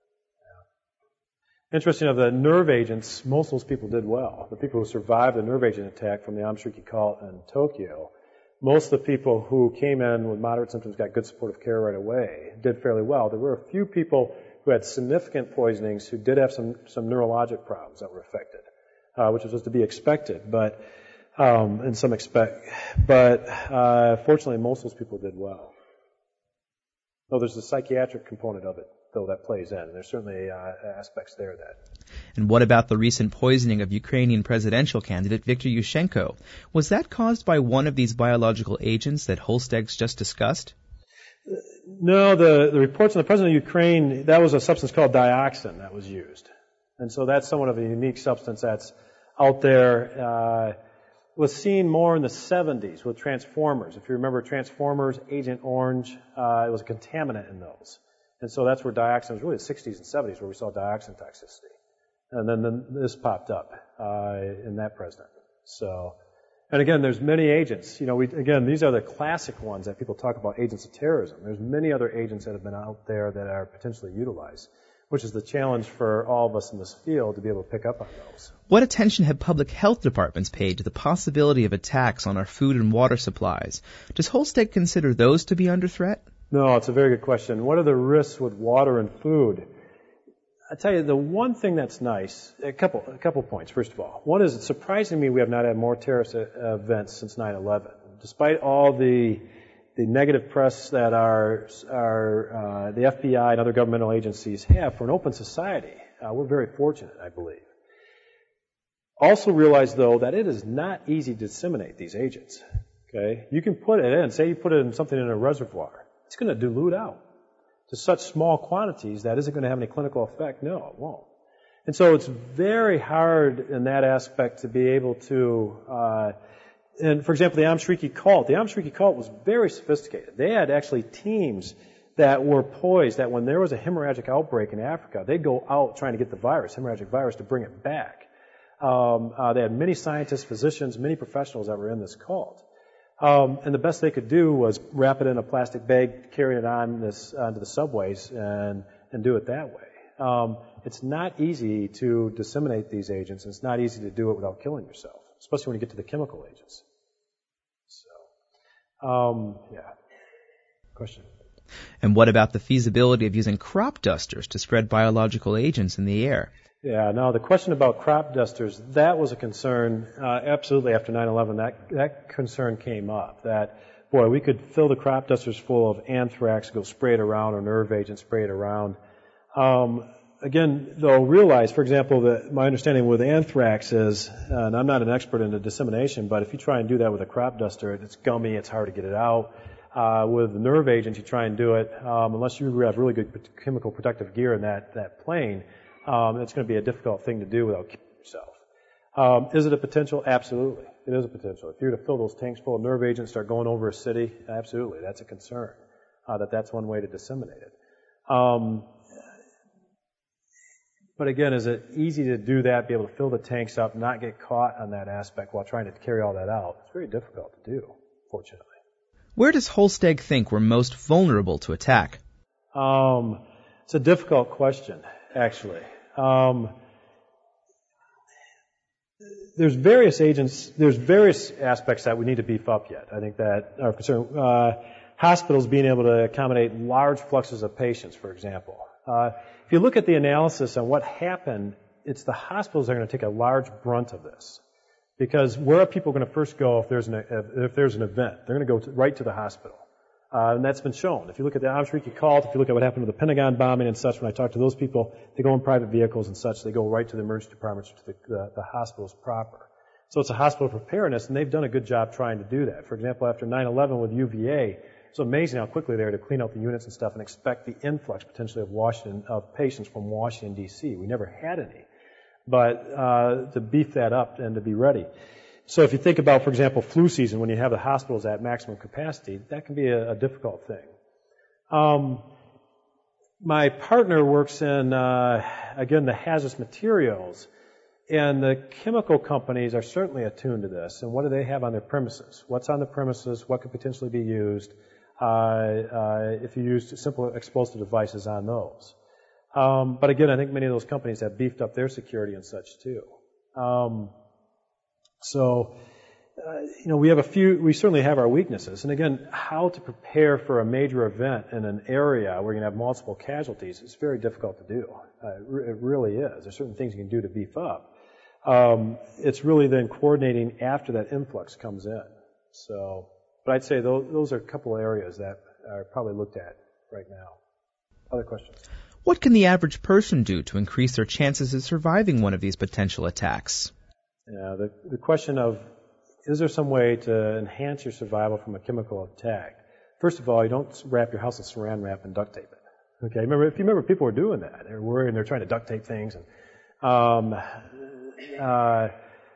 Yeah. Interesting, of the nerve agents, most of those people did well. The people who survived the nerve agent attack from the Amstriki cult in Tokyo, most of the people who came in with moderate symptoms, got good supportive care right away, did fairly well. There were a few people who had significant poisonings who did have some, some neurologic problems that were affected, uh, which was to be expected. But Um, in some expect, but uh, fortunately, most of those people did well. Though there's a psychiatric component of it, though, that plays in. There's certainly uh, aspects there that. And what about the recent poisoning of Ukrainian presidential candidate Viktor Yushchenko? Was that caused by one of these biological agents that Holsteg's just discussed? No, the, the reports on the president of Ukraine, that was a substance called dioxin that was used. And so that's somewhat of a unique substance that's out there. Uh, was seen more in the seventies with Transformers. If you remember Transformers, Agent Orange, uh, it was a contaminant in those. And so that's where dioxin was really the sixties and seventies where we saw dioxin toxicity. And then, then this popped up uh, in that president. So, and again, there's many agents. You know, we, again, these are the classic ones that people talk about, agents of terrorism. There's many other agents that have been out there that are potentially utilized, which is the challenge for all of us in this field to be able to pick up on those. What attention have public health departments paid to the possibility of attacks on our food and water supplies? Does Holsteg consider those to be under threat? No, it's a very good question. What are the risks with water and food? I tell you, the one thing that's nice, a couple, a couple points, first of all. One is, it's surprising to me we have not had more terrorist events since nine eleven. Despite all the the negative press that our, our uh, the F B I and other governmental agencies have for an open society, uh, we're very fortunate, I believe. Also realize, though, that it is not easy to disseminate these agents. Okay, you can put it in. Say you put it in something in a reservoir, it's going to dilute out to such small quantities that isn't going to have any clinical effect. No, it won't. And so it's very hard in that aspect to be able to. Uh, And, for example, the Amstriki cult. The Amstriki cult was very sophisticated. They had actually teams that were poised that when there was a hemorrhagic outbreak in Africa, they'd go out trying to get the virus, hemorrhagic virus, to bring it back. Um, uh, they had many scientists, physicians, many professionals that were in this cult. Um, and the best they could do was wrap it in a plastic bag, carry it on this onto the subways, and and do it that way. Um, it's not easy to disseminate these agents, and it's not easy to do it without killing yourself, especially when you get to the chemical agents. So, um, yeah. Question. And what about the feasibility of using crop dusters to spread biological agents in the air? Yeah, now the question about crop dusters, that was a concern, uh, absolutely after nine eleven, that, that concern came up, that, boy, we could fill the crop dusters full of anthrax, go spray it around, or nerve agents, spray it around. Um, Again, though, realize, for example, that my understanding with anthrax is, and I'm not an expert in the dissemination, but if you try and do that with a crop duster, it's gummy, it's hard to get it out. Uh, with the nerve agents, you try and do it, um, unless you have really good chemical protective gear in that, that plane, um, it's going to be a difficult thing to do without killing yourself. Um, is it a potential? Absolutely. It is a potential. If you were to fill those tanks full of nerve agents, start going over a city, absolutely, that's a concern, uh, that that's one way to disseminate it. Um, But again, is it easy to do that, be able to fill the tanks up, not get caught on that aspect while trying to carry all that out? It's very difficult to do, fortunately. Where does Holsteg think we're most vulnerable to attack? Um, it's a difficult question, actually. Um, there's various agents, there's various aspects that we need to beef up yet. I think that are concerned. Uh, hospitals being able to accommodate large fluxes of patients, for example. Uh, if you look at the analysis on what happened, it's the hospitals that are going to take a large brunt of this. Because where are people going to first go if there's an, if there's an event? They're going to go to, right to the hospital. Uh, and that's been shown. If you look at the Amshriki cult, if you look at what happened to the Pentagon bombing and such, when I talk to those people, they go in private vehicles and such. They go right to the emergency departments, to the, the, the hospitals proper. So it's a hospital preparedness, and they've done a good job trying to do that. For example, after nine eleven with U V A, it's amazing how quickly they were to clean out the units and stuff and expect the influx potentially of Washington, of patients from Washington, D C. We never had any. But uh, to beef that up and to be ready. So if you think about, for example, flu season, when you have the hospitals at maximum capacity, that can be a, a difficult thing. Um, my partner works in, uh, again, the hazardous materials, and the chemical companies are certainly attuned to this. And what do they have on their premises? What's on the premises? What could potentially be used uh, uh, if you use simple explosive devices on those? Um, but again, I think many of those companies have beefed up their security and such too. Um, So, uh, you know, we have a few, we certainly have our weaknesses. And again, how to prepare for a major event in an area where you're going to have multiple casualties is very difficult to do. Uh, it really is. There's certain things you can do to beef up. Um, it's really then coordinating after that influx comes in. So, but I'd say those, those are a couple of areas that are probably looked at right now. Other questions? What can the average person do to increase their chances of surviving one of these potential attacks? Yeah, the, the question of, is there some way to enhance your survival from a chemical attack? First of all, you don't wrap your house in saran wrap and duct tape it. Okay, remember, if you remember, people were doing that. They're worried and they're trying to duct tape things. And, um, uh,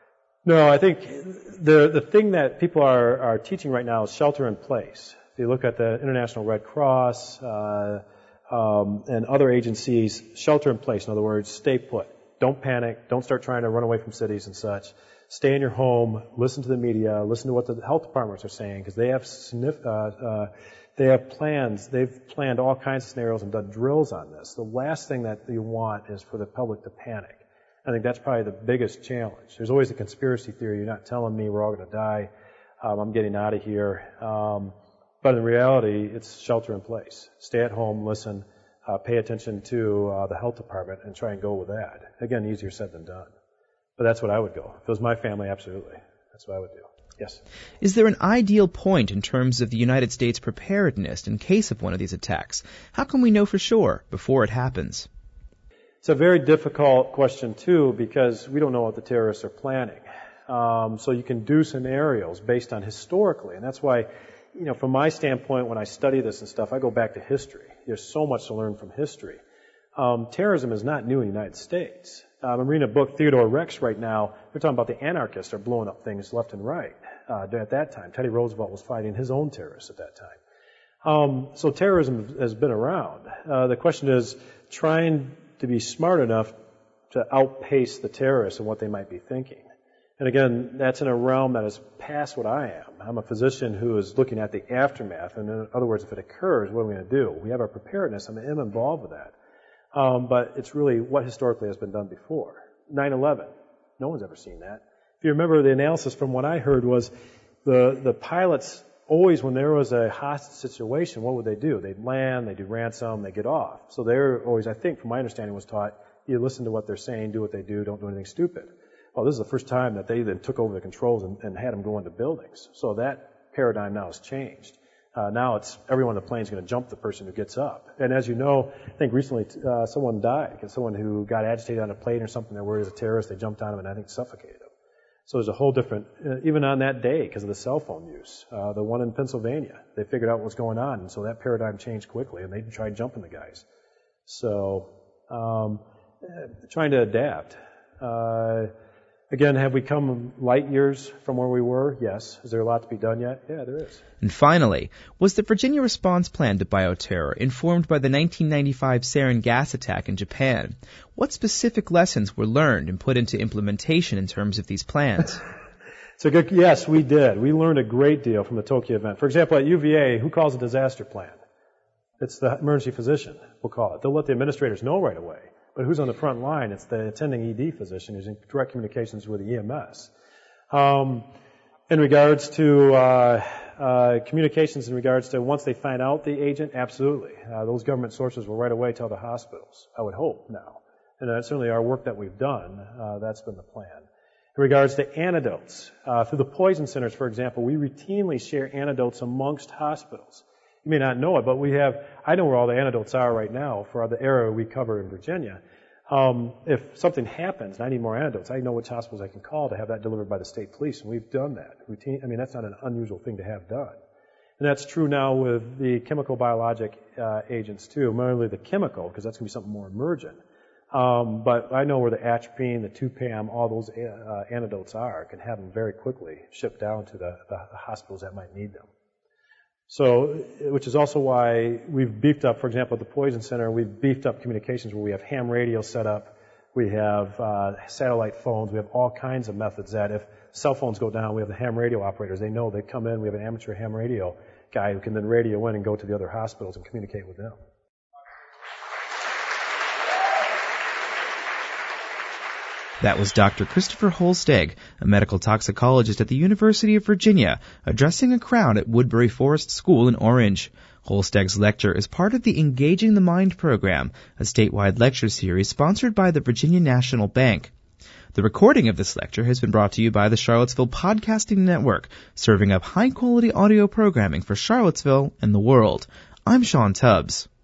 no, I think the the thing that people are, are teaching right now is shelter in place. If you look at the International Red Cross uh, um, and other agencies, shelter in place. In other words, stay put. Don't panic. Don't start trying to run away from cities and such. Stay in your home. Listen to the media. Listen to what the health departments are saying, because they have sniff, uh, uh, they have plans. They've planned all kinds of scenarios and done drills on this. The last thing that you want is for the public to panic. I think that's probably the biggest challenge. There's always a conspiracy theory. You're not telling me we're all going to die. Um, I'm getting out of here. Um, but in reality, it's shelter in place. Stay at home. Listen. Uh, pay attention to uh, the health department and try and go with that. Again, easier said than done. But that's what I would go. If it was my family, absolutely. That's what I would do. Yes? Is there an ideal point in terms of the United States preparedness in case of one of these attacks? How can we know for sure before it happens? It's a very difficult question, too, because we don't know what the terrorists are planning. Um, so you can do scenarios based on historically. And that's why, you know, from my standpoint, when I study this and stuff, I go back to history. There's so much to learn from history. Um, terrorism is not new in the United States. Um, I'm reading a book, Theodore Rex, right now. They're talking about the anarchists are blowing up things left and right uh, at that time. Teddy Roosevelt was fighting his own terrorists at that time. Um, so terrorism has been around. Uh, the question is trying to be smart enough to outpace the terrorists and what they might be thinking. And again, that's in a realm that is past what I am. I'm a physician who is looking at the aftermath. And in other words, if it occurs, what are we going to do? We have our preparedness. I am involved with that. Um, but it's really what historically has been done before. nine eleven. No one's ever seen that. If you remember, the analysis from what I heard was the, the pilots always, when there was a hostage situation, what would they do? They'd land, they do ransom, they get off. So they're always, I think, from my understanding, was taught, you listen to what they're saying, do what they do, don't do anything stupid. Well, this is the first time that they then took over the controls and, and had them go into buildings. So that paradigm now has changed. Uh, now it's everyone on the plane is going to jump the person who gets up. And as you know, I think recently uh, someone died. Someone who got agitated on a plane or something, they're worried as a terrorist, they jumped on him and I think suffocated him. So there's a whole different, uh, even on that day because of the cell phone use. Uh, the one in Pennsylvania, they figured out what was going on, and so that paradigm changed quickly, and they tried jumping the guys. So um, trying to adapt. Uh, Again, have we come light years from where we were? Yes. Is there a lot to be done yet? Yeah, there is. And finally, was the Virginia response plan to bioterror informed by the nineteen ninety-five sarin gas attack in Japan? What specific lessons were learned and put into implementation in terms of these plans? So good. Yes, we did. We learned a great deal from the Tokyo event. For example, at U V A, who calls a disaster plan? It's the emergency physician, we'll call it. They'll let the administrators know right away. But who's on the front line? It's the attending E D physician who's in direct communications with the E M S. Um, in regards to uh, uh, communications in regards to once they find out the agent, absolutely. Uh, those government sources will right away tell the hospitals, I would hope now. And that's certainly our work that we've done. Uh, that's been the plan. In regards to antidotes, uh, through the poison centers, for example, we routinely share antidotes amongst hospitals. You may not know it, but we have, I know where all the antidotes are right now for the area we cover in Virginia. Um, if something happens and I need more antidotes, I know which hospitals I can call to have that delivered by the state police, and we've done that. Routine, I mean, that's not an unusual thing to have done. And that's true now with the chemical biologic uh, agents too, mainly the chemical, because that's going to be something more emergent. Um, but I know where the atropine, the two-PAM, all those uh, antidotes are, can have them very quickly shipped down to the, the, the hospitals that might need them. So, which is also why we've beefed up, for example, at the Poison Center, we've beefed up communications where we have ham radio set up, we have uh, satellite phones, we have all kinds of methods that if cell phones go down, we have the ham radio operators. They know they come in, we have an amateur ham radio guy who can then radio in and go to the other hospitals and communicate with them. That was Doctor Christopher Holsteg, a medical toxicologist at the University of Virginia, addressing a crowd at Woodbury Forest School in Orange. Holsteg's lecture is part of the Engaging the Mind program, a statewide lecture series sponsored by the Virginia National Bank. The recording of this lecture has been brought to you by the Charlottesville Podcasting Network, serving up high-quality audio programming for Charlottesville and the world. I'm Sean Tubbs.